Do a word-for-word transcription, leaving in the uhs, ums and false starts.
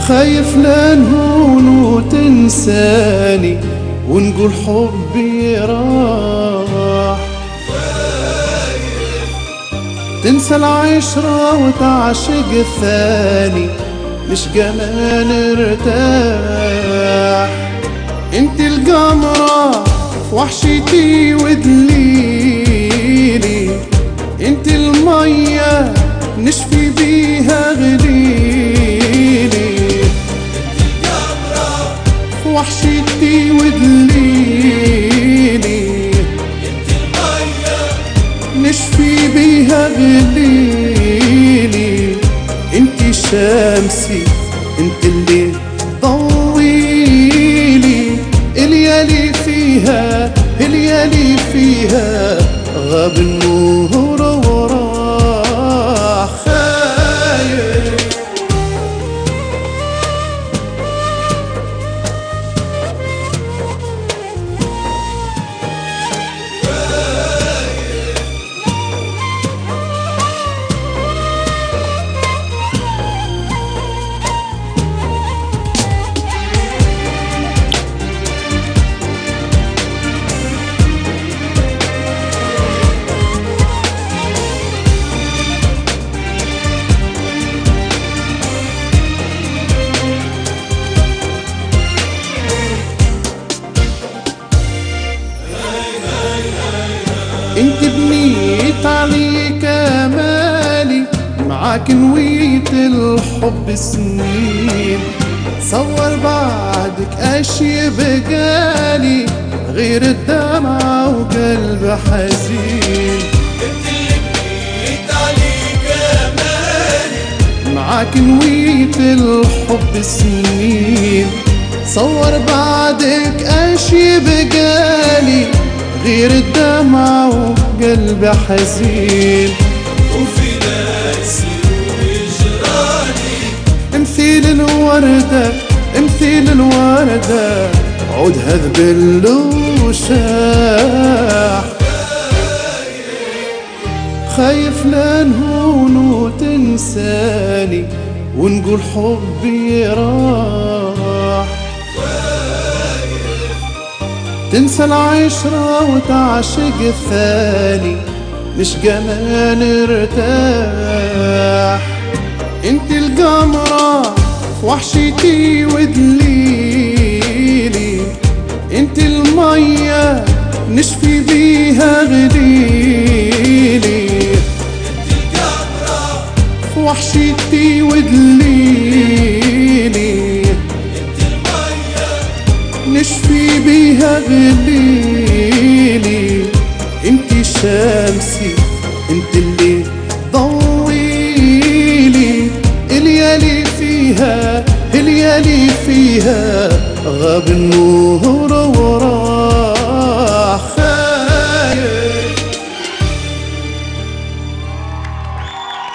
خايف لا نهون وتنساني ونقول حبي راح، تنسى العشرة وتعشق الثاني مش كمان ارتاح. انت القمرة وحشتي ودليلي، انت المية نشفي بيها غليلي، وحشتي ودليلي، انت المية نشفي بيها غليلي. انت شمسي انت اللي ضويلي، الليالي فيها الليالي فيها غاب النور وراح. خايف انت بنيت عليك امالي، معاك نويت الحب سنين، تصور بعدك اشي بقالي غير الدمعة وقلب حزين. انت اللي بنيت عليك امالي، معاك نويت الحب سنين، تصور بعدك اشي بقالي غير الدمعة وقلب حزين. وفي ناس يجراني مثيل الوردة مثيل الوردة عودها ذبل وشاح. خايف لا نهون وتنساني ونقول حبي راح، تنسى العشرة وتعشق الثاني مش كمان ارتاح. انت القمرة وحشتي ودليلي، انت المية نشفي بيها غليلي، انت القمرة وحشتي ودليلي، انت المية نشفي بيها غليلي. انت شمسي انت اللي ضويلي، الليالي فيها الليالي فيها غاب النور وراح.